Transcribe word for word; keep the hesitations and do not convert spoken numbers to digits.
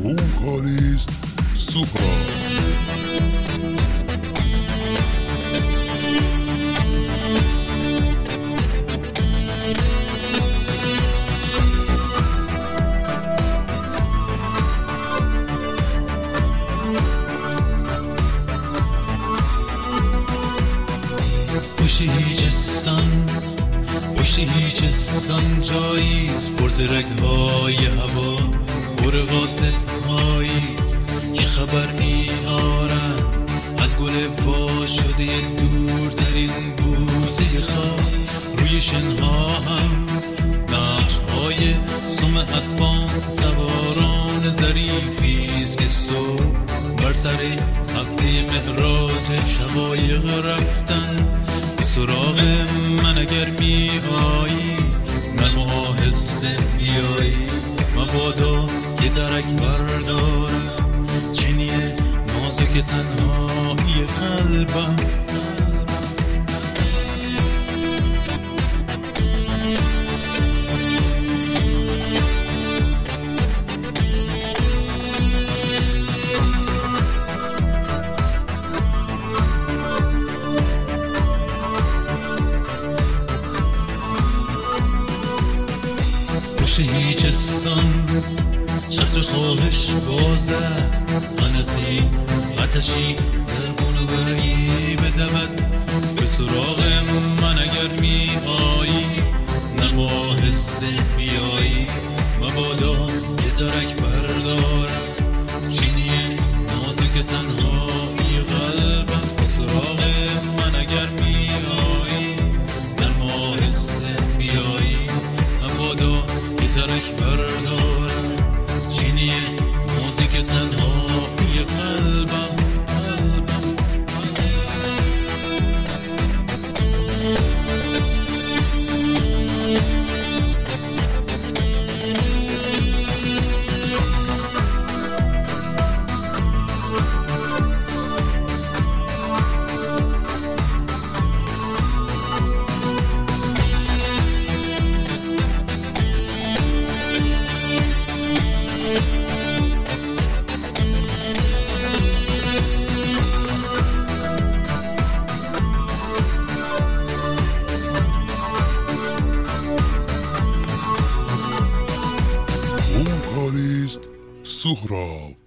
اون کاریست سهراب. پشت هیچستان پشت هیچستان جاییست پرز رگهای هوا پر قاصد هاییست که خبر میارن از گل وا شده دورترین بوته خواب. روی شنها هم نقش های سم اسبان سواران ظریفیست که صبح بر سر هفته مهراج شقایق رفتن. بی سراغ من اگر می آیی من آهسته بیایی مبادا که ترک بردارم چینی نازک تنهایی قلبم. پشت هیچستان شطر خواهش باز است آنسی آتشی در بونو برگی بدود. به سراغ من اگر می آیی نرم آهسته بیایی مبادا که ترک بردارم چینی نازک تنهایی قلبم. به سراغ من اگر می آیی نرم آهسته بیایی مبادا ترک بردارم چینی موزیک تنهایی قلبم. سهراب.